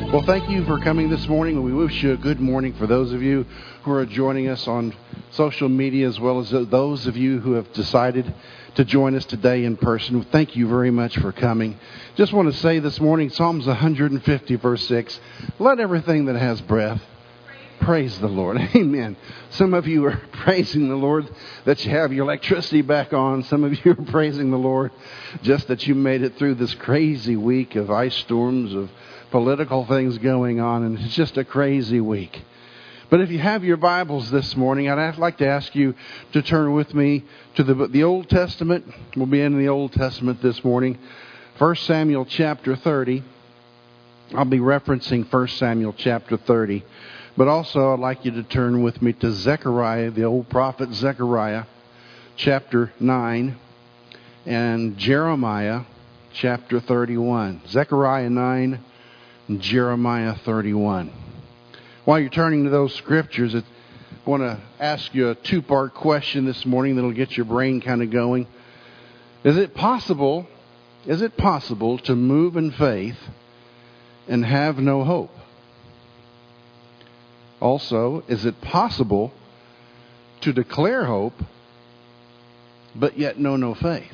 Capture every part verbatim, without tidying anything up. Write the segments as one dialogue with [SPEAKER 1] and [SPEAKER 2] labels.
[SPEAKER 1] Well, thank you for coming this morning. We wish you a good morning for those of you who are joining us on social media, as well as those of you who have decided to join us today in person. Thank you very much for coming. Just want to say this morning, Psalms one hundred fifty, verse six, let everything that has breath praise the Lord. Amen. Some of you are praising the Lord that you have your electricity back on. Some of you are praising the Lord just that you made it through this crazy week of ice storms, of political things going on, and it's just a crazy week. But if you have your Bibles this morning, I'd like to ask you to turn with me to the, the Old Testament. We'll be in the Old Testament this morning. First Samuel chapter thirty. I'll be referencing First Samuel chapter thirty. But also I'd like you to turn with me to Zechariah, the old prophet Zechariah, chapter nine, and Jeremiah chapter thirty-one. Zechariah nine and Jeremiah thirty-one. While you're turning to those scriptures, I want to ask you a two-part question this morning that'll get your brain kind of going. Is it possible, is it possible to move in faith and have no hope? Also, is it possible to declare hope but yet know no faith?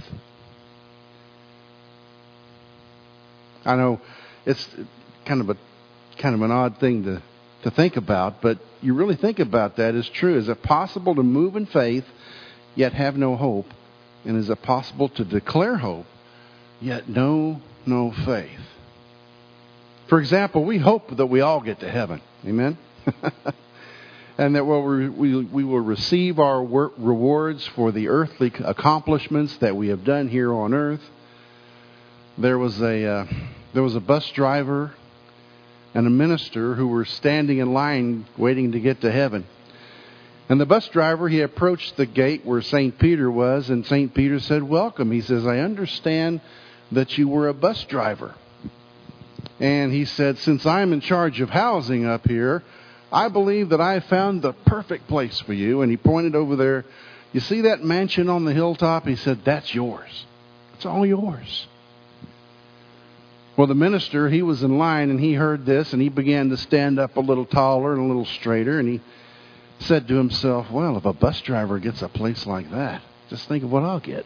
[SPEAKER 1] I know it's kind of a kind of an odd thing to, to think about, but you really think about that, it's true. Is it possible to move in faith yet have no hope? And is it possible to declare hope yet know no faith? For example, we hope that we all get to heaven. Amen? And that we'll, we, we will receive our work, rewards for the earthly accomplishments that we have done here on earth. There was a uh, there was a bus driver and a minister who were standing in line waiting to get to heaven. And the bus driver, he approached the gate where Saint Peter was, and Saint Peter said, "Welcome." He says, "I understand that you were a bus driver." And he said, "Since I'm in charge of housing up here, I believe that I found the perfect place for you." And he pointed over there. "You see that mansion on the hilltop?" He said, "That's yours. It's all yours." Well, the minister, he was in line, and he heard this, and he began to stand up a little taller and a little straighter. And he said to himself, "Well, if a bus driver gets a place like that, just think of what I'll get."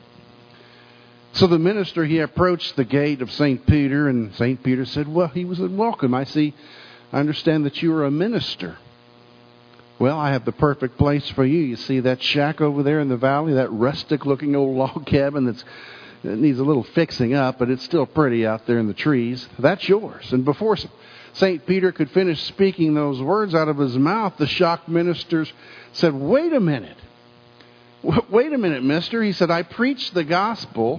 [SPEAKER 1] So the minister, he approached the gate of Saint Peter, and Saint Peter said, "Well," he was welcome. I see, I understand that you are a minister. Well, I have the perfect place for you. You see that shack over there in the valley, that rustic-looking old log cabin that's it needs a little fixing up, but it's still pretty out there in the trees. That's yours." And before Saint Peter could finish speaking those words out of his mouth, the shocked minister said, "Wait a minute. Wait a minute, mister." He said, "I preach the gospel.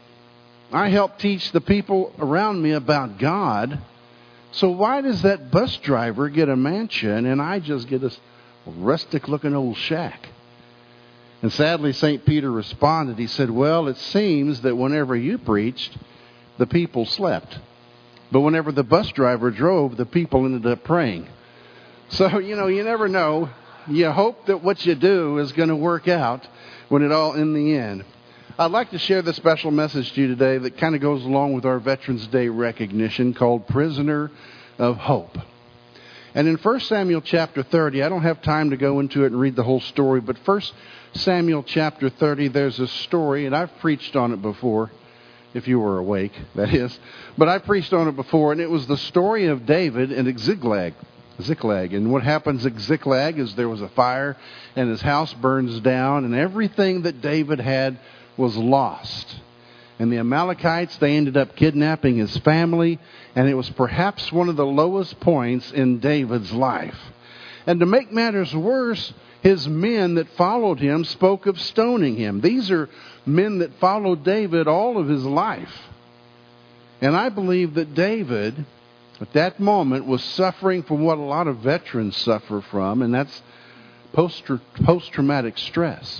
[SPEAKER 1] I help teach the people around me about God. So why does that bus driver get a mansion and I just get a rustic-looking old shack?" And sadly, Saint Peter responded. He said, "Well, it seems that whenever you preached, the people slept. But whenever the bus driver drove, the people ended up praying." So, you know, you never know. You hope that what you do is going to work out when it all, in the end. I'd like to share this special message to you today that kind of goes along with our Veterans Day recognition, called Prisoner of Hope. And in First Samuel chapter thirty, I don't have time to go into it and read the whole story, but First Samuel chapter thirty, there's a story, and I've preached on it before, if you were awake, that is. But I preached on it before, and it was the story of David and Ziklag. Ziklag. And what happens at Ziklag is there was a fire, and his house burns down, and everything that David had was lost. And the Amalekites, they ended up kidnapping his family, and it was perhaps one of the lowest points in David's life. And to make matters worse, his men that followed him spoke of stoning him. These are men that followed David all of his life. And I believe that David, at that moment, was suffering from what a lot of veterans suffer from, and that's post- post-traumatic stress.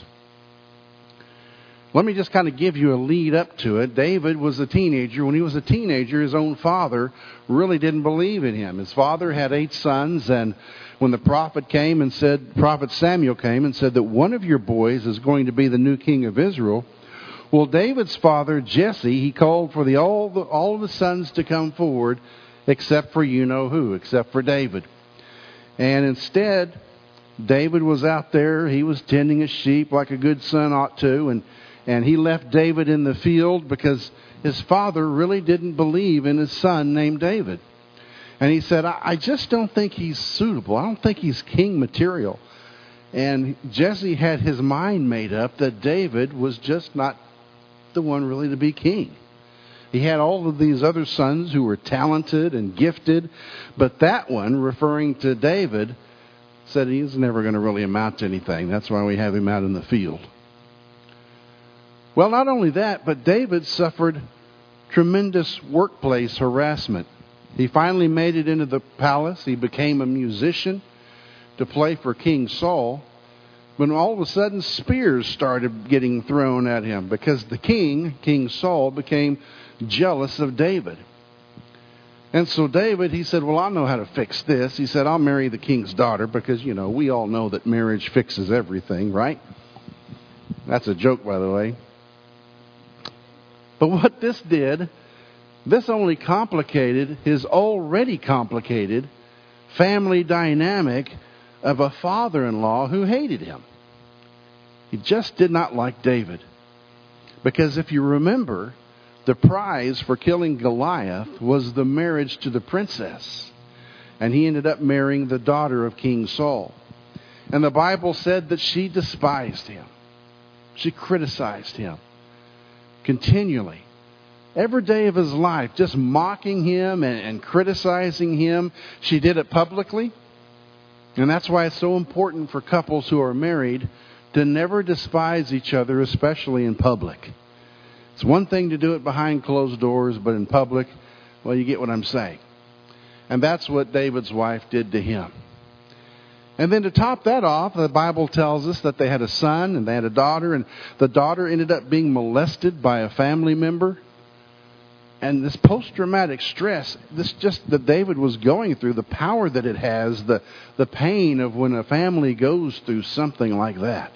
[SPEAKER 1] Let me just kind of give you a lead up to it. David was a teenager. When he was a teenager, his own father really didn't believe in him. His father had eight sons, and when the prophet came and said, Prophet Samuel came and said that one of your boys is going to be the new king of Israel, well, David's father, Jesse, he called for the all the, all the sons to come forward, except for you know who, except for David. And instead, David was out there. He was tending his sheep like a good son ought to. And, and he left David in the field because his father really didn't believe in his son named David. And he said, I, I just don't think he's suitable. I don't think he's king material. And Jesse had his mind made up that David was just not the one really to be king. He had all of these other sons who were talented and gifted, but that one, referring to David, said he's never going to really amount to anything. That's why we have him out in the field. Well, not only that, but David suffered tremendous workplace harassment. He finally made it into the palace. He became a musician to play for King Saul. But all of a sudden, spears started getting thrown at him because the king, King Saul, became jealous of David. And so David, he said, well, I know how to fix this. He said, I'll marry the king's daughter because, you know, we all know that marriage fixes everything, right? That's a joke, by the way. But what this did, this only complicated his already complicated family dynamic of a father-in-law who hated him. He just did not like David. Because if you remember, the prize for killing Goliath was the marriage to the princess. And he ended up marrying the daughter of King Saul. And the Bible said that she despised him. She criticized him continually. Every day of his life, just mocking him and, and criticizing him. She did it publicly. And that's why it's so important for couples who are married to never despise each other, especially in public. It's one thing to do it behind closed doors, but in public, well, you get what I'm saying. And that's what David's wife did to him. And then to top that off, the Bible tells us that they had a son and they had a daughter, and the daughter ended up being molested by a family member. And this post-traumatic stress, this just that David was going through, the power that it has, the, the pain of when a family goes through something like that.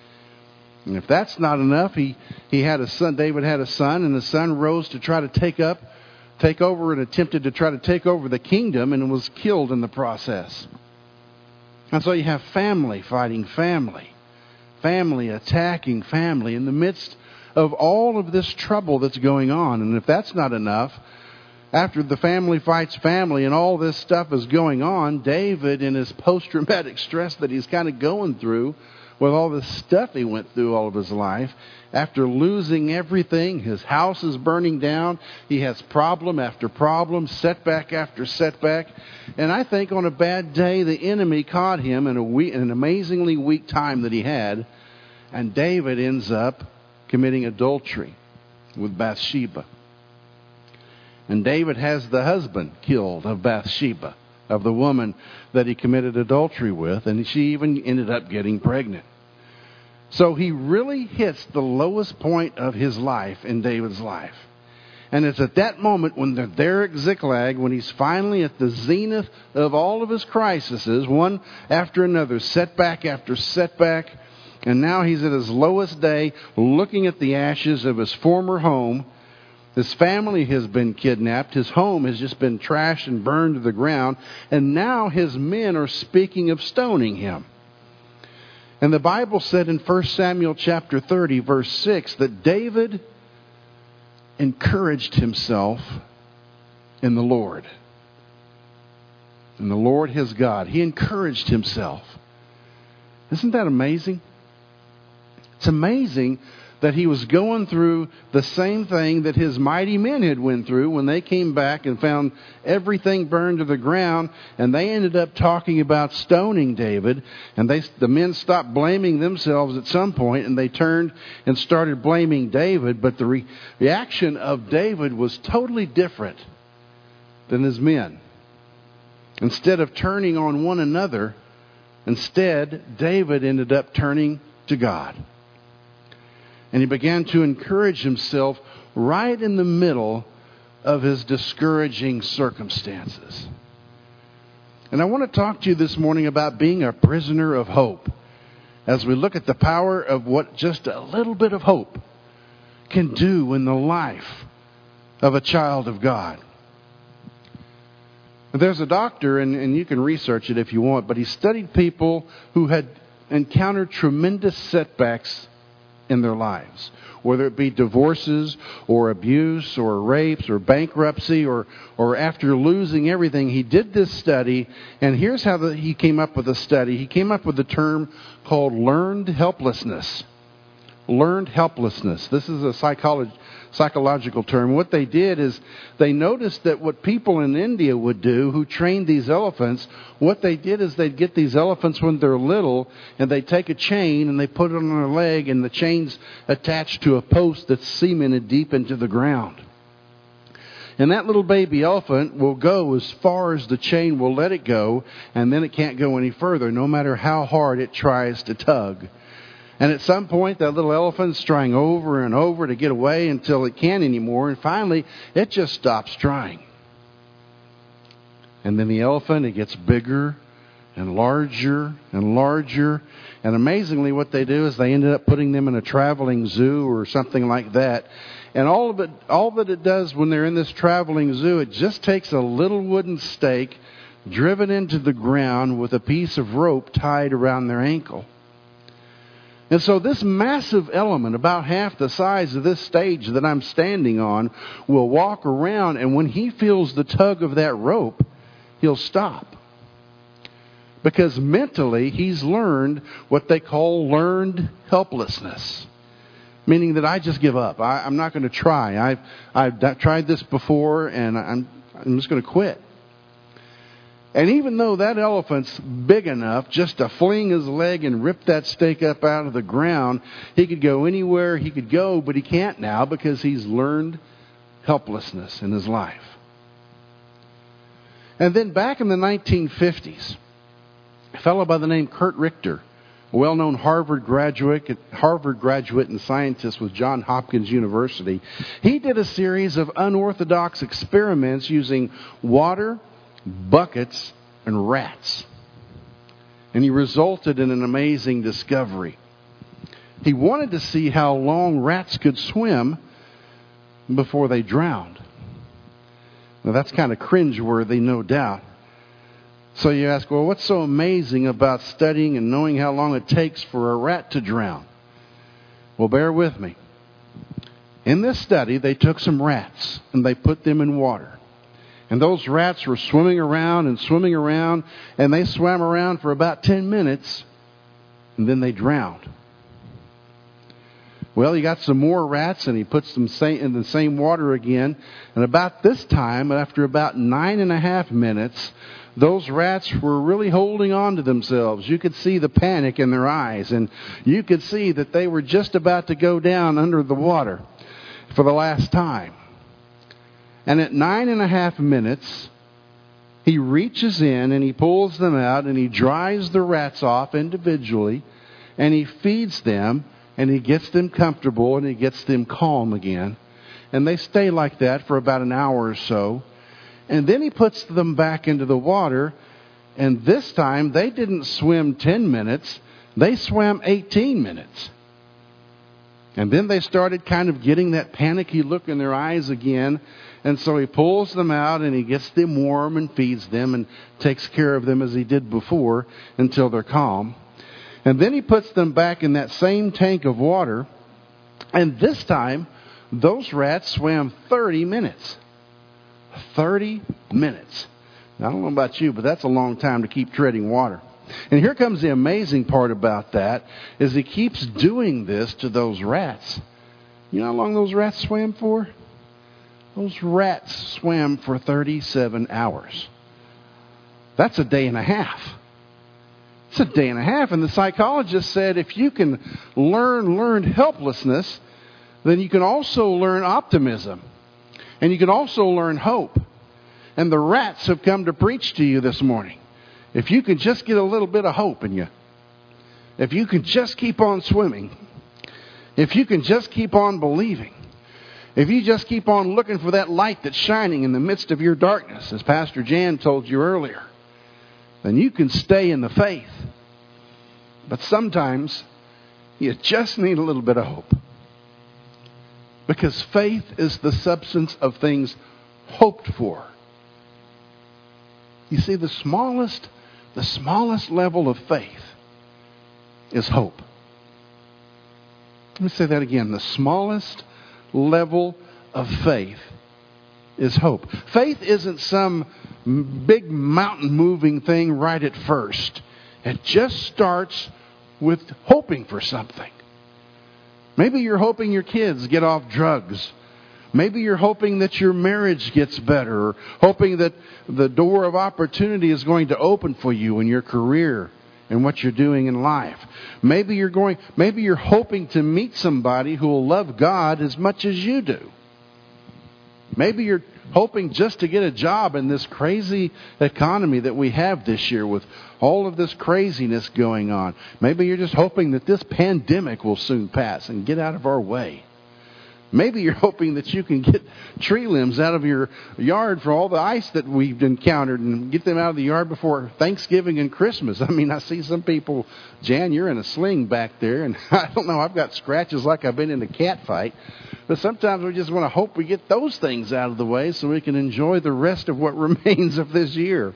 [SPEAKER 1] And if that's not enough, he, he had a son, David had a son, and the son rose to try to take up, take over and attempted to try to take over the kingdom and was killed in the process. And so you have family fighting family, family attacking family in the midst of all of this trouble that's going on. And if that's not enough, after the family fights family and all this stuff is going on, David, in his post-traumatic stress that he's kind of going through with all this stuff he went through all of his life, after losing everything, his house is burning down, he has problem after problem, setback after setback. And I think on a bad day, the enemy caught him in a weak, in an amazingly weak time that he had, and David ends up committing adultery with Bathsheba. And David has the husband killed of Bathsheba, of the woman that he committed adultery with, and she even ended up getting pregnant. So he really hits the lowest point of his life in David's life. And it's at that moment when they're there at Ziklag, when he's finally at the zenith of all of his crises, one after another, setback after setback. And now he's at his lowest day, looking at the ashes of his former home. His family has been kidnapped. His home has just been trashed and burned to the ground. And now his men are speaking of stoning him. And the Bible said in First Samuel chapter thirty, verse six, that David encouraged himself in the Lord. In the Lord his God. He encouraged himself. Isn't that amazing? It's amazing that he was going through the same thing that his mighty men had went through when they came back and found everything burned to the ground, and they ended up talking about stoning David. And they, the men stopped blaming themselves at some point, and they turned and started blaming David. But the re- reaction of David was totally different than his men. Instead of turning on one another, instead, David ended up turning to God. And he began to encourage himself right in the middle of his discouraging circumstances. And I want to talk to you this morning about being a prisoner of hope, as we look at the power of what just a little bit of hope can do in the life of a child of God. There's a doctor, and, and you can research it if you want, but he studied people who had encountered tremendous setbacks in their lives, whether it be divorces or abuse or rapes or bankruptcy or, or after losing everything. He did this study, and here's how the, he came up with the study. He came up with the term called learned helplessness. Learned helplessness. This is a psychology, psychological term. What they did is they noticed that what people in India would do who trained these elephants, what they did is they'd get these elephants when they're little, and they'd take a chain and they put it on their leg, and the chain's attached to a post that's cemented deep into the ground. And that little baby elephant will go as far as the chain will let it go, and then it can't go any further, no matter how hard it tries to tug. And at some point, that little elephant's trying over and over to get away until it can't anymore. And finally, it just stops trying. And then the elephant, it gets bigger and larger and larger. And amazingly, what they do is they ended up putting them in a traveling zoo or something like that. And all of it, all that it does when they're in this traveling zoo, it just takes a little wooden stake driven into the ground with a piece of rope tied around their ankle. And so this massive element, about half the size of this stage that I'm standing on, will walk around, and when he feels the tug of that rope, he'll stop. Because mentally, he's learned what they call learned helplessness. Meaning that I just give up. I, I'm not going to try. I've, I've tried this before, and I'm, I'm just going to quit. And even though that elephant's big enough just to fling his leg and rip that stake up out of the ground, he could go anywhere he could go, but he can't now because he's learned helplessness in his life. And then back in the nineteen fifties, a fellow by the name Kurt Richter, a well-known Harvard graduate, Harvard graduate and scientist with Johns Hopkins University, he did a series of unorthodox experiments using water, buckets, and rats. And he resulted in an amazing discovery. He wanted to see how long rats could swim before they drowned. Now that's kind of cringeworthy, no doubt. So you ask, well, what's so amazing about studying and knowing how long it takes for a rat to drown? Well, bear with me. In this study, they took some rats and they put them in water. And those rats were swimming around and swimming around, and they swam around for about ten minutes, and then they drowned. Well, he got some more rats, and he puts them in the same water again. And about this time, after about nine and a half minutes, those rats were really holding on to themselves. You could see the panic in their eyes, and you could see that they were just about to go down under the water for the last time. And at nine and a half minutes, he reaches in and he pulls them out and he dries the rats off individually and he feeds them and he gets them comfortable and he gets them calm again. And they stay like that for about an hour or so. And then he puts them back into the water, and this time they didn't swim ten minutes, they swam eighteen minutes. And then they started kind of getting that panicky look in their eyes again. And so he pulls them out and he gets them warm and feeds them and takes care of them as he did before until they're calm. And then he puts them back in that same tank of water. And this time, those rats swam thirty minutes. thirty minutes. Now, I don't know about you, but that's a long time to keep treading water. And here comes the amazing part about that, is he keeps doing this to those rats. You know how long those rats swam for? Those rats swam for thirty-seven hours. That's a day and a half. It's a day and a half. And the psychologist said if you can learn learned helplessness, then you can also learn optimism. And you can also learn hope. And the rats have come to preach to you this morning. If you can just get a little bit of hope in you, if you can just keep on swimming, if you can just keep on believing, if you just keep on looking for that light that's shining in the midst of your darkness, as Pastor Jan told you earlier, then you can stay in the faith. But sometimes you just need a little bit of hope. Because faith is the substance of things hoped for. You see, the smallest, the smallest level of faith is hope. Let me say that again. The smallest level of faith is hope. Faith isn't some big mountain moving thing right at first. It just starts with hoping for something. Maybe you're hoping your kids get off drugs. Maybe you're hoping that your marriage gets better, or hoping that the door of opportunity is going to open for you in your career and what you're doing in life. Maybe you're going maybe you're hoping to meet somebody who will love God as much as you do. Maybe you're hoping just to get a job in this crazy economy that we have this year with all of this craziness going on. Maybe you're just hoping that this pandemic will soon pass and get out of our way. Maybe you're hoping that you can get tree limbs out of your yard for all the ice that we've encountered and get them out of the yard before Thanksgiving and Christmas. I mean, I see some people, Jan, you're in a sling back there, and I don't know, I've got scratches like I've been in a cat fight. But sometimes we just want to hope we get those things out of the way so we can enjoy the rest of what remains of this year.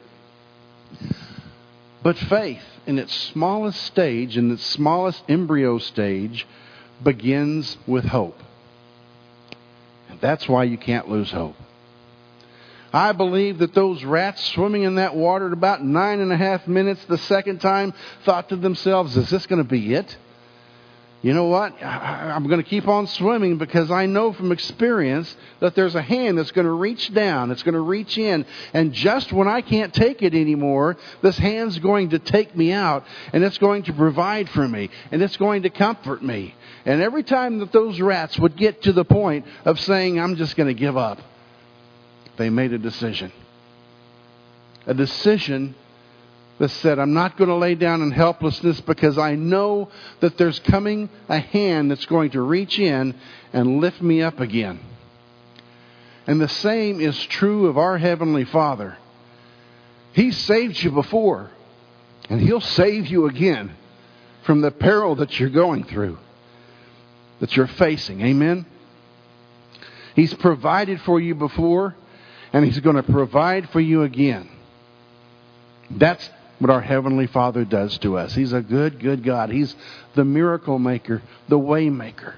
[SPEAKER 1] But faith, in its smallest stage, in its smallest embryo stage, begins with hope. That's why you can't lose hope. I believe that those rats swimming in that water at about nine and a half minutes the second time thought to themselves, is this going to be it? You know what? I'm going to keep on swimming because I know from experience that there's a hand that's going to reach down. It's going to reach in. And just when I can't take it anymore, this hand's going to take me out. And it's going to provide for me. And it's going to comfort me. And every time that those rats would get to the point of saying, I'm just going to give up, they made a decision. A decision that said, I'm not going to lay down in helplessness because I know that there's coming a hand that's going to reach in and lift me up again. And the same is true of our Heavenly Father. He saved you before, and He'll save you again from the peril that you're going through, that you're facing. Amen? He's provided for you before, and He's going to provide for you again. That's what our Heavenly Father does to us. He's a good, good God. He's the miracle maker, the way maker.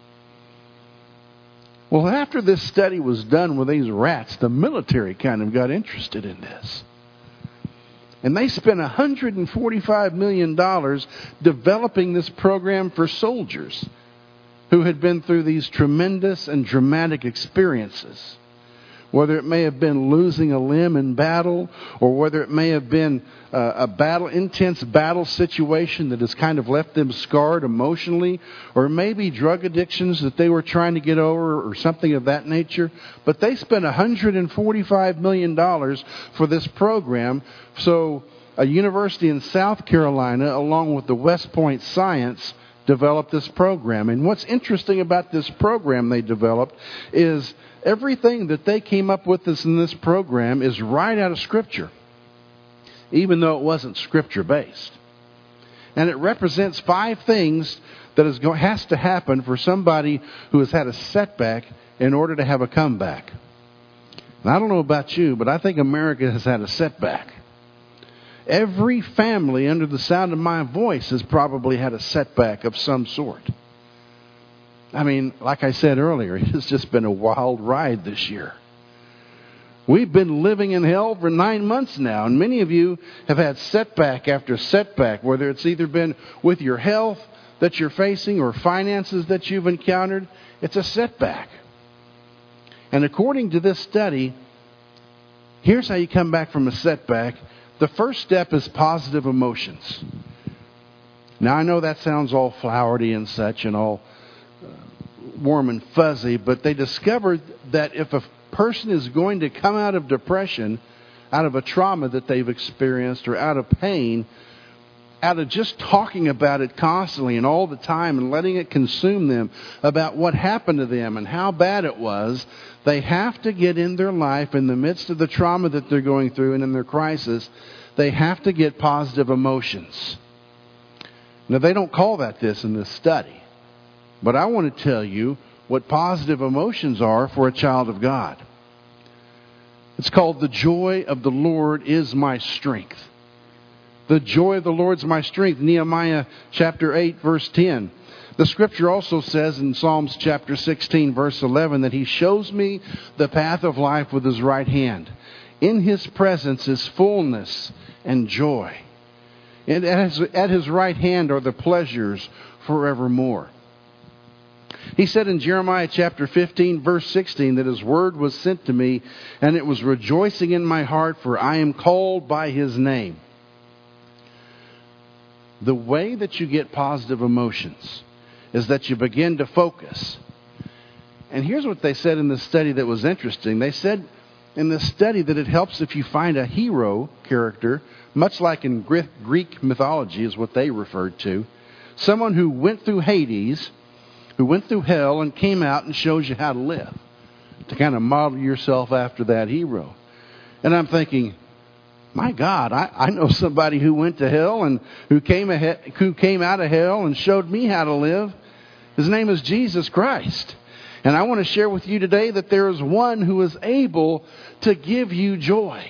[SPEAKER 1] Well, after this study was done with these rats, the military kind of got interested in this. And they spent one hundred forty-five million dollars developing this program for soldiers who had been through these tremendous and dramatic experiences. Whether it may have been losing a limb in battle, or whether it may have been uh, a battle, intense battle situation that has kind of left them scarred emotionally, or maybe drug addictions that they were trying to get over, or something of that nature. But they spent one hundred forty-five million dollars for this program. So a university in South Carolina, along with the West Point Science, developed this program. And what's interesting about this program they developed is everything that they came up with this in this program is right out of Scripture, even though it wasn't Scripture-based. And it represents five things that is go- has to happen for somebody who has had a setback in order to have a comeback. And I don't know about you, but I think America has had a setback. Every family under the sound of my voice has probably had a setback of some sort. I mean, like I said earlier, it's just been a wild ride this year. We've been living in hell for nine months now, and many of you have had setback after setback, whether it's either been with your health that you're facing or finances that you've encountered. It's a setback. And according to this study, here's how you come back from a setback. The first step is positive emotions. Now, I know that sounds all flowery and such and all warm and fuzzy, but they discovered that if a person is going to come out of depression, out of a trauma that they've experienced, or out of pain, out of just talking about it constantly and all the time and letting it consume them about what happened to them and how bad it was, they have to get in their life in the midst of the trauma that they're going through and in their crisis, they have to get positive emotions. Now, they don't call that this in this study. But I want to tell you what positive emotions are for a child of God. It's called "The Joy of the Lord is My Strength." The joy of the Lord is my strength. Nehemiah chapter eight, verse ten. The scripture also says in Psalms chapter sixteen, verse eleven, that He shows me the path of life with His right hand. In His presence is fullness and joy. And at His, at His right hand are the pleasures forevermore. He said in Jeremiah chapter fifteen, verse sixteen, that His word was sent to me, and it was rejoicing in my heart, for I am called by His name. The way that you get positive emotions is that you begin to focus. And here's what they said in this study that was interesting. They said in this study that it helps if you find a hero character, much like in Greek mythology is what they referred to. Someone who went through Hades, who went through hell and came out and shows you how to live. To kind of model yourself after that hero. And I'm thinking, my God, I, I know somebody who went to hell and who came ahead, who came out of hell and showed me how to live. His name is Jesus Christ. And I want to share with you today that there is one who is able to give you joy.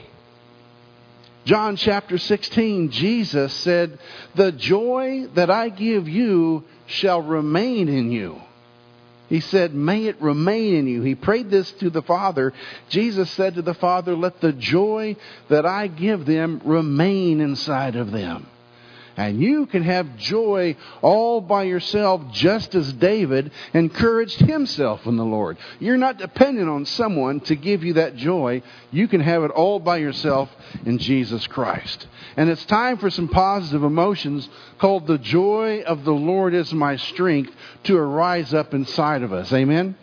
[SPEAKER 1] John chapter sixteen, Jesus said, "The joy that I give you shall remain in you." He said, "May it remain in you." He prayed this to the Father. Jesus said to the Father, "Let the joy that I give them remain inside of them." And you can have joy all by yourself, just as David encouraged himself in the Lord. You're not dependent on someone to give you that joy. You can have it all by yourself in Jesus Christ. And it's time for some positive emotions called "The joy of the Lord is my strength" to arise up inside of us. Amen?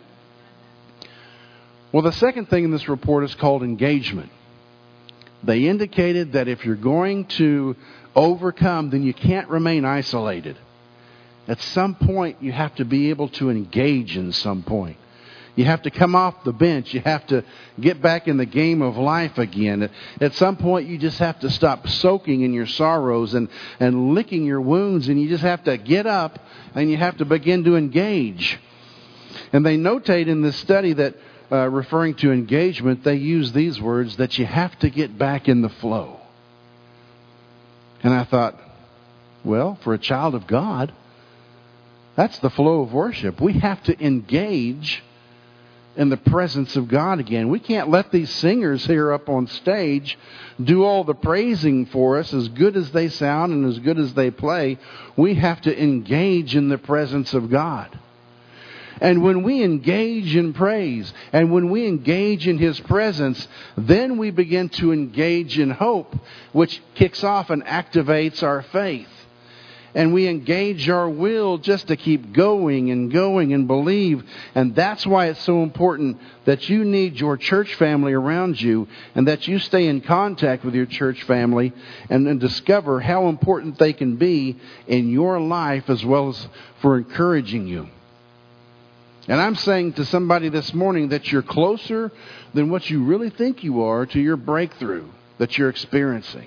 [SPEAKER 1] Well, the second thing in this report is called engagement. They indicated that if you're going to overcome, then you can't remain isolated. At some point, you have to be able to engage in some point. You have to come off the bench. You have to get back in the game of life again. At some point, you just have to stop soaking in your sorrows and, and licking your wounds, and you just have to get up and you have to begin to engage. And they notate in this study that, uh, referring to engagement, they use these words, that you have to get back in the flow. And I thought, well, for a child of God, that's the flow of worship. We have to engage in the presence of God again. We can't let these singers here up on stage do all the praising for us, as good as they sound and as good as they play. We have to engage in the presence of God. And when we engage in praise, and when we engage in His presence, then we begin to engage in hope, which kicks off and activates our faith. And we engage our will just to keep going and going and believe. And that's why it's so important that you need your church family around you, and that you stay in contact with your church family and then discover how important they can be in your life as well as for encouraging you. And I'm saying to somebody this morning that you're closer than what you really think you are to your breakthrough that you're experiencing.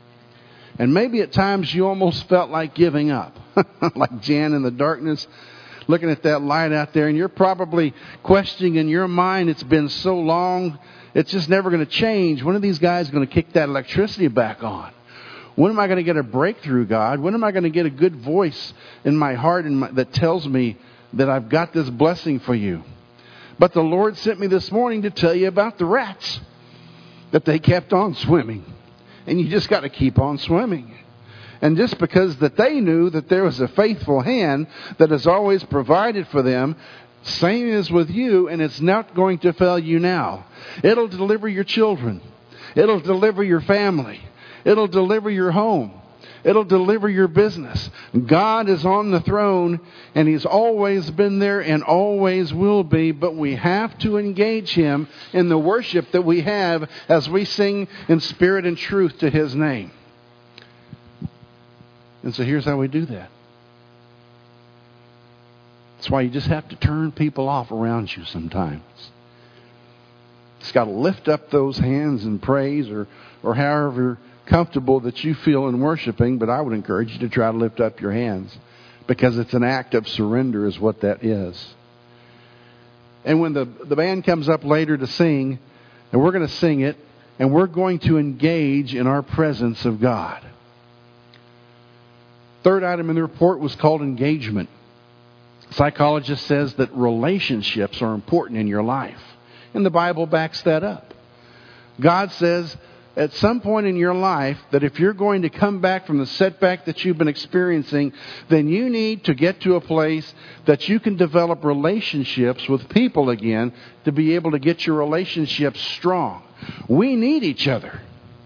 [SPEAKER 1] And maybe at times you almost felt like giving up, like Jan in the darkness, looking at that light out there. And you're probably questioning in your mind, it's been so long, it's just never going to change. When are these guys going to kick that electricity back on? When am I going to get a breakthrough, God? When am I going to get a good voice in my heart and my, that tells me that I've got this blessing for you? But the Lord sent me this morning to tell you about the rats, that they kept on swimming. And you just got to keep on swimming. And just because that they knew that there was a faithful hand that has always provided for them, same as with you, and it's not going to fail you now. It'll deliver your children. It'll deliver your family. It'll deliver your home. It'll deliver your business. God is on the throne, and He's always been there and always will be, but we have to engage Him in the worship that we have as we sing in spirit and truth to His name. And so here's how we do that. That's why you just have to turn people off around you sometimes. Just got to lift up those hands in praise, or, or however comfortable that you feel in worshiping, but I would encourage you to try to lift up your hands, because it's an act of surrender is what that is. And when the, the band comes up later to sing, and we're going to sing it, and we're going to engage in our presence of God. Third item in the report was called engagement. Psychologist says that relationships are important in your life. And the Bible backs that up. God says at some point in your life that if you're going to come back from the setback that you've been experiencing, then you need to get to a place that you can develop relationships with people again to be able to get your relationships strong. We need each other.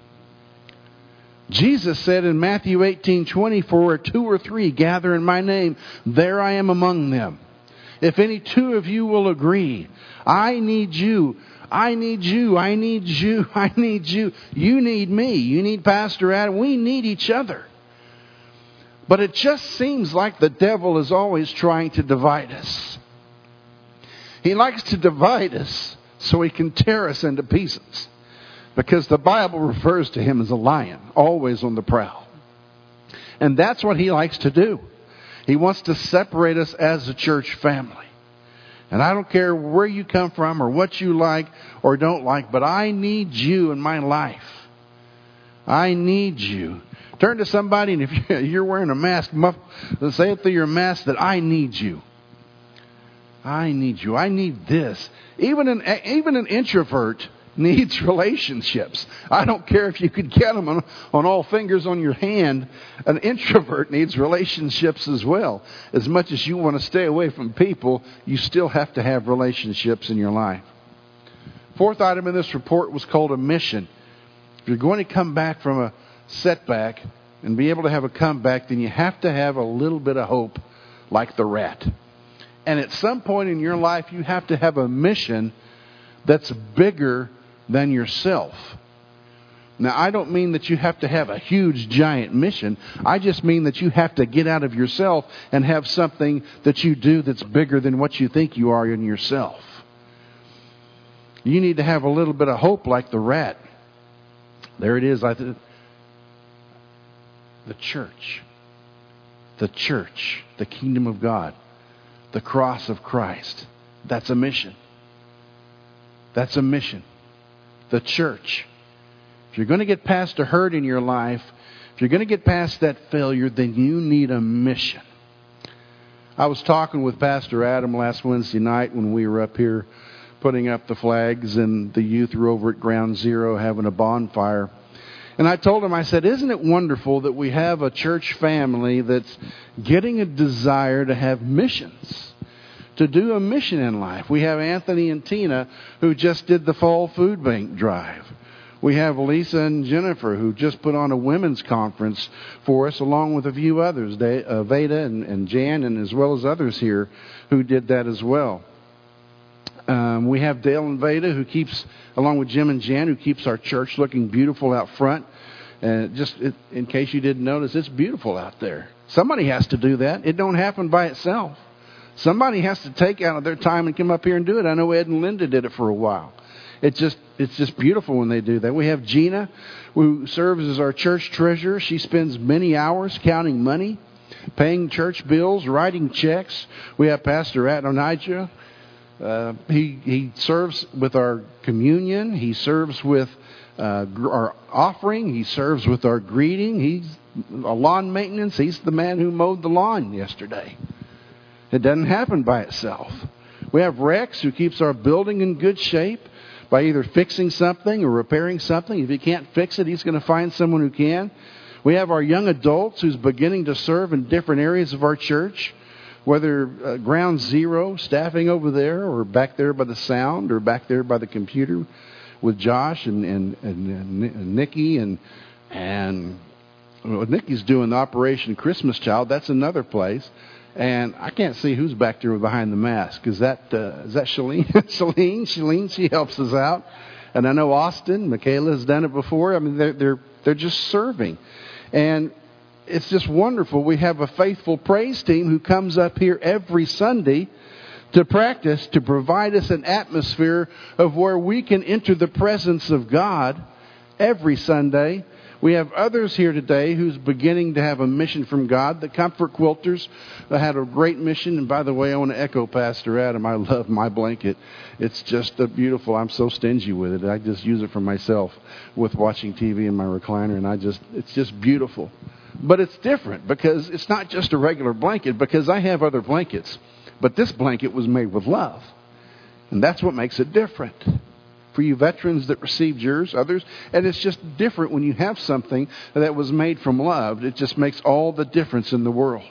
[SPEAKER 1] Jesus said in Matthew eighteen twenty, "For where two or three gather in my name, there I am among them. If any two of you will agree, I need you, I need you, I need you, I need you. You need me, you need Pastor Adam. We need each other." But it just seems like the devil is always trying to divide us. He likes to divide us so he can tear us into pieces. Because the Bible refers to him as a lion, always on the prowl. And that's what he likes to do. He wants to separate us as a church family. And I don't care where you come from or what you like or don't like, but I need you in my life. I need you. Turn to somebody, and if you're wearing a mask, say it through your mask that I need you. I need you. I need this. Even an, even an introvert needs relationships. I don't care if you could get them on, on all fingers on your hand. An introvert needs relationships as well. As much as you want to stay away from people, you still have to have relationships in your life. Fourth item in this report was called a mission. If you're going to come back from a setback and be able to have a comeback, then you have to have a little bit of hope like the rat. And at some point in your life, you have to have a mission that's bigger than yourself. Now, I don't mean that you have to have a huge, giant mission. I just mean that you have to get out of yourself and have something that you do that's bigger than what you think you are in yourself. You need to have a little bit of hope like the rat. There it is. I th- the church. The church. The kingdom of God. The cross of Christ. That's a mission. That's a mission. The church. If you're going to get past a hurt in your life, if you're going to get past that failure, then you need a mission. I was talking with Pastor Adam last Wednesday night when we were up here putting up the flags and the youth were over at Ground Zero having a bonfire. And I told him, I said, isn't it wonderful that we have a church family that's getting a desire to have missions? To do a mission in life. We have Anthony and Tina who just did the Fall Food Bank drive. We have Lisa and Jennifer who just put on a women's conference for us along with a few others. They, uh, Veda and, and Jan and as well as others here who did that as well. Um, we have Dale and Veda who keeps, along with Jim and Jan, who keeps our church looking beautiful out front. And just it, in case you didn't notice, it's beautiful out there. Somebody has to do that. It don't happen by itself. Somebody has to take out of their time and come up here and do it. I know Ed and Linda did it for a while. It's just it's just beautiful when they do that. We have Gina, who serves as our church treasurer. She spends many hours counting money, paying church bills, writing checks. We have Pastor Adonijah. Uh, he he serves with our communion. He serves with uh, our offering. He serves with our greeting. He's a lawn maintenance. He's the man who mowed the lawn yesterday. It doesn't happen by itself. We have Rex, who keeps our building in good shape by either fixing something or repairing something. If he can't fix it, he's going to find someone who can. We have our young adults who's beginning to serve in different areas of our church, whether uh, Ground Zero, staffing over there, or back there by the sound, or back there by the computer with Josh and, and, and, and Nikki. And, and well, Nikki's doing the Operation Christmas Child. That's another place. And I can't see who's back there behind the mask. Is that uh, is that Shalene? Shalene, Shalene, she helps us out. And I know Austin, Michaela has done it before. I mean, they're they're they're just serving, and it's just wonderful. We have a faithful praise team who comes up here every Sunday to practice, to provide us an atmosphere of where we can enter the presence of God every Sunday We have others here today who's beginning to have a mission from God. The Comfort Quilters had a great mission. And by the way, I want to echo Pastor Adam. I love my blanket. It's just a beautiful. I'm so stingy with it. I just use it for myself with watching T V in my recliner. And I just, it's just beautiful. But it's different because it's not just a regular blanket, because I have other blankets. But this blanket was made with love. And that's what makes it different. For you veterans that received yours, others, and it's just different when you have something that was made from love. It just makes all the difference in the world.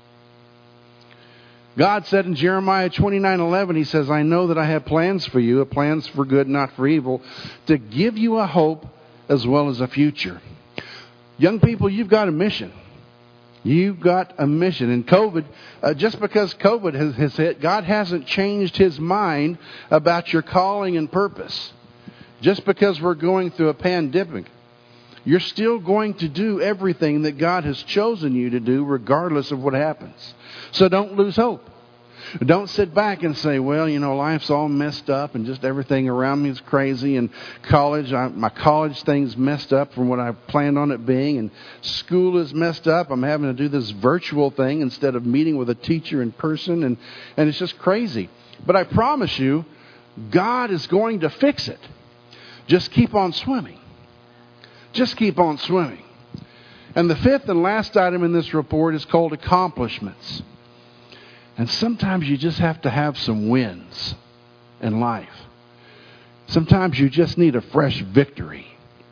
[SPEAKER 1] God said in Jeremiah twenty-nine eleven, He says, I know that I have plans for you, plans for good, not for evil, to give you a hope as well as a future. Young people, you've got a mission. You've got a mission. And COVID, uh, just because COVID has, has hit, God hasn't changed His mind about your calling and purpose. Just because we're going through a pandemic, you're still going to do everything that God has chosen you to do regardless of what happens. So don't lose hope. Don't sit back and say, well, you know, life's all messed up and just everything around me is crazy. And college, I, my college thing's messed up from what I planned on it being. And school is messed up. I'm having to do this virtual thing instead of meeting with a teacher in person. And, and it's just crazy. But I promise you, God is going to fix it. Just keep on swimming. Just keep on swimming. And the fifth and last item in this report is called accomplishments. And sometimes you just have to have some wins in life. Sometimes you just need a fresh victory.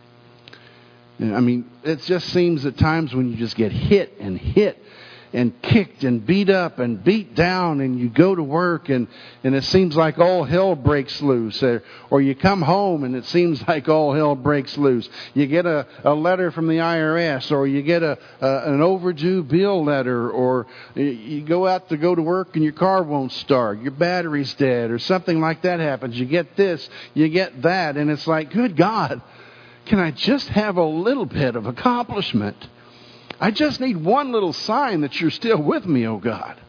[SPEAKER 1] I mean, it just seems at times when you just get hit and hit and kicked and beat up and beat down, and you go to work and, and it seems like all hell breaks loose. Or, or you come home and it seems like all hell breaks loose. You get a, a letter from the I R S, or you get a, a an overdue bill letter, or you go out to go to work and your car won't start. Your battery's dead, or something like that happens. You get this, you get that, and it's like, good God, can I just have a little bit of accomplishment? I just need one little sign that you're still with me, oh God.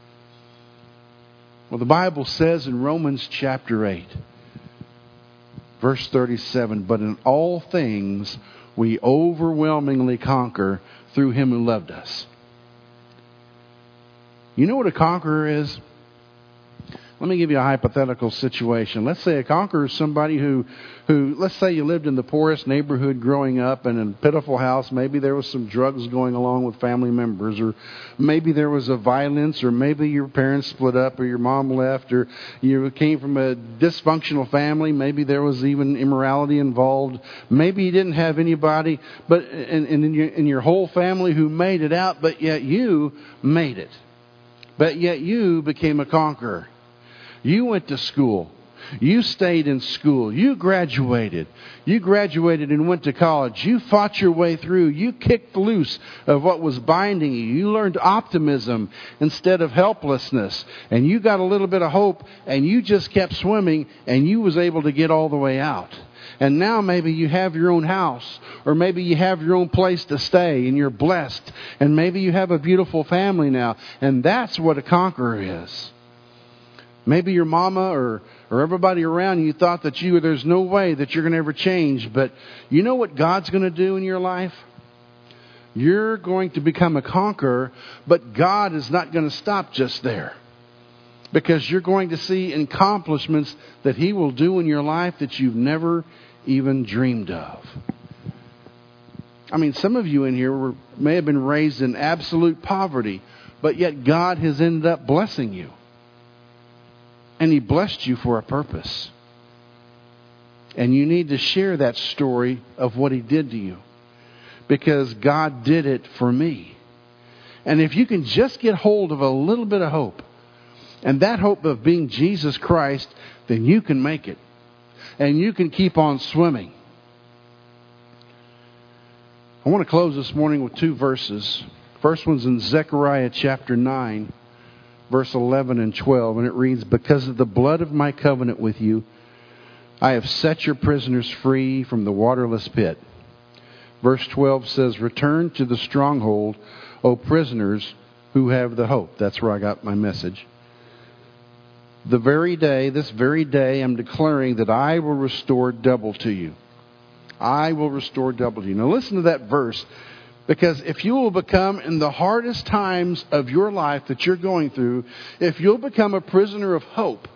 [SPEAKER 1] Well, the Bible says in Romans chapter eight, verse thirty-seven, but in all things we overwhelmingly conquer through Him who loved us. You know what a conqueror is? Let me give you a hypothetical situation. Let's say a conqueror is somebody who, who, let's say you lived in the poorest neighborhood growing up and in a pitiful house. Maybe there was some drugs going along with family members, or maybe there was a violence, or maybe your parents split up, or your mom left, or you came from a dysfunctional family. Maybe there was even immorality involved. Maybe you didn't have anybody but in, in, your, in your whole family who made it out, but yet you made it. But yet you became a conqueror. You went to school. You stayed in school. You graduated. You graduated and went to college. You fought your way through. You kicked loose of what was binding you. You learned optimism instead of helplessness. And you got a little bit of hope, and you just kept swimming, and you was able to get all the way out. And now maybe you have your own house, or maybe you have your own place to stay, and you're blessed. And maybe you have a beautiful family now. And that's what a conqueror is. Maybe your mama or, or everybody around you thought that you there's no way that you're going to ever change. But you know what God's going to do in your life? You're going to become a conqueror, but God is not going to stop just there. Because you're going to see accomplishments that He will do in your life that you've never even dreamed of. I mean, some of you in here were, may have been raised in absolute poverty, but yet God has ended up blessing you. And He blessed you for a purpose. And you need to share that story of what He did to you. Because God did it for me. And if you can just get hold of a little bit of hope, and that hope of being Jesus Christ, then you can make it. And you can keep on swimming. I want to close this morning with two verses. First one's in Zechariah chapter nine. Verse eleven and twelve, and it reads, because of the blood of my covenant with you, I have set your prisoners free from the waterless pit. Verse twelve says, return to the stronghold, O prisoners who have the hope. That's where I got my message. The very day, this very day, I'm declaring that I will restore double to you. I will restore double to you. Now listen to that verse, because if you will become, in the hardest times of your life that you're going through, if you'll become a prisoner of hope.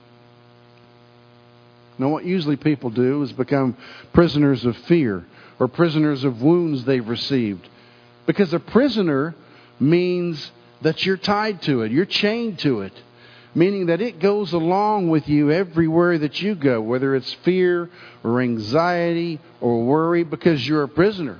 [SPEAKER 1] Now what usually people do is become prisoners of fear or prisoners of wounds they've received. Because a prisoner means that you're tied to it, you're chained to it. Meaning that it goes along with you everywhere that you go, whether it's fear or anxiety or worry, because you're a prisoner.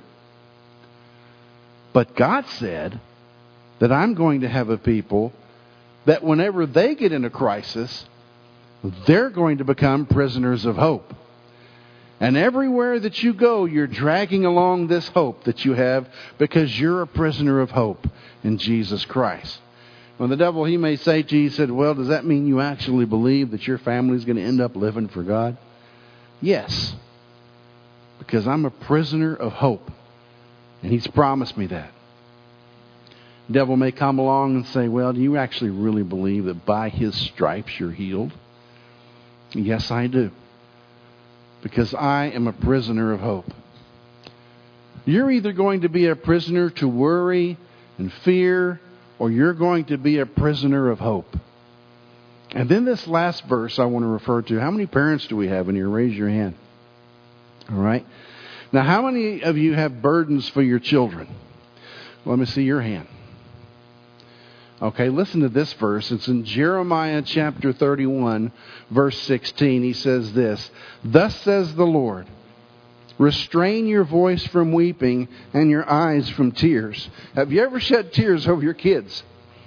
[SPEAKER 1] But God said that I'm going to have a people that whenever they get in a crisis, they're going to become prisoners of hope. And everywhere that you go, you're dragging along this hope that you have, because you're a prisoner of hope in Jesus Christ. When the devil, he may say to you, he said, well, does that mean you actually believe that your family's going to end up living for God? Yes. Because I'm a prisoner of hope. And he's promised me that. The devil may come along and say, well, do you actually really believe that by his stripes you're healed? Yes, I do. Because I am a prisoner of hope. You're either going to be a prisoner to worry and fear, or you're going to be a prisoner of hope. And then this last verse I want to refer to. How many parents do we have in here? Raise your hand. All right. Now, how many of you have burdens for your children? Let me see your hand. Okay, listen to this verse. It's in Jeremiah chapter thirty-one, verse sixteen. He says this, thus says the Lord, restrain your voice from weeping and your eyes from tears. Have you ever shed tears over your kids?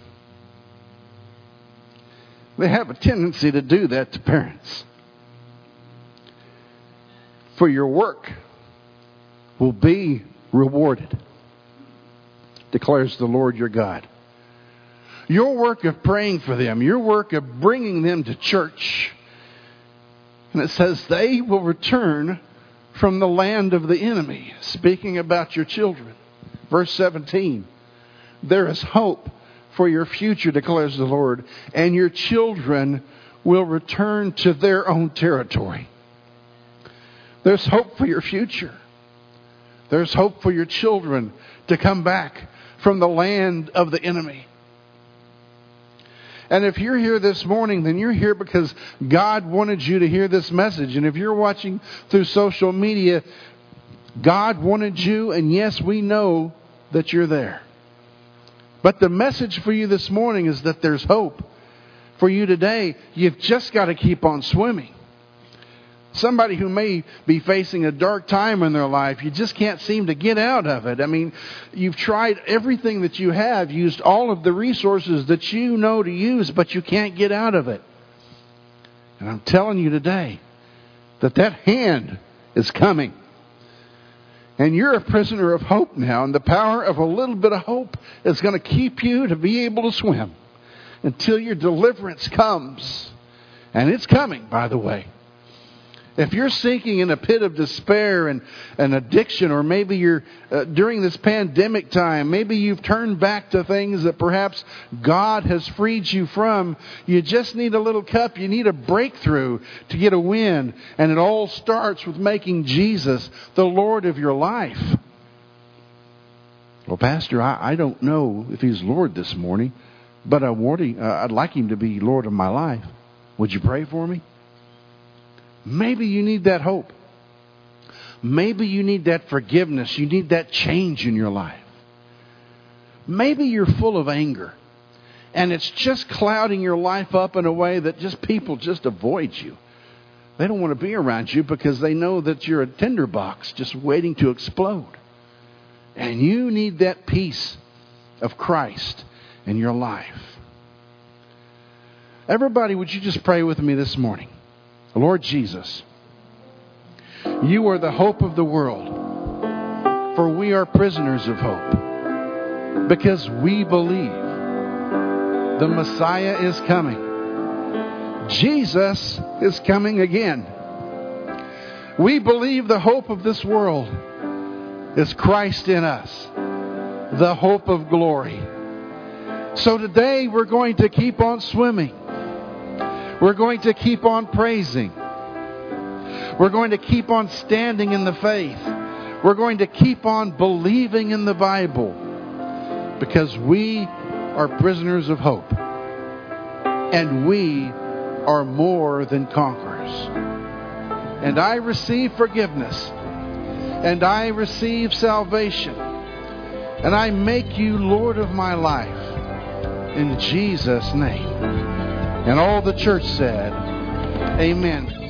[SPEAKER 1] They have a tendency to do that to parents. For your work will be rewarded, declares the Lord your God. Your work of praying for them, your work of bringing them to church. And it says they will return from the land of the enemy, speaking about your children. Verse seventeen, there is hope for your future, declares the Lord, and your children will return to their own territory. There's hope for your future. There's hope for your children to come back from the land of the enemy. And if you're here this morning, then you're here because God wanted you to hear this message. And if you're watching through social media, God wanted you, and yes, we know that you're there. But the message for you this morning is that there's hope for you today. You've just got to keep on swimming. Somebody who may be facing a dark time in their life, you just can't seem to get out of it. I mean, you've tried everything that you have, used all of the resources that you know to use, but you can't get out of it. And I'm telling you today that that hand is coming. And you're a prisoner of hope now, and the power of a little bit of hope is going to keep you to be able to swim until your deliverance comes. And it's coming, by the way. If you're sinking in a pit of despair and, and addiction, or maybe you're uh, during this pandemic time, maybe you've turned back to things that perhaps God has freed you from, you just need a little cup, you need a breakthrough to get a win. And it all starts with making Jesus the Lord of your life. Well, Pastor, I, I don't know if He's Lord this morning, but I want him, uh, I'd like Him to be Lord of my life. Would you pray for me? Maybe you need that hope. Maybe you need that forgiveness. You need that change in your life. Maybe you're full of anger, and it's just clouding your life up in a way that just people just avoid you. They don't want to be around you because they know that you're a tinderbox just waiting to explode. And you need that peace of Christ in your life. Everybody, would you just pray with me this morning? Lord Jesus, you are the hope of the world, for we are prisoners of hope because we believe the Messiah is coming. Jesus is coming again. We believe the hope of this world is Christ in us, the hope of glory. So today we're going to keep on swimming. We're going to keep on praising. We're going to keep on standing in the faith. We're going to keep on believing in the Bible because we are prisoners of hope. And we are more than conquerors. And I receive forgiveness. And I receive salvation. And I make you Lord of my life. In Jesus' name. And all the church said, amen.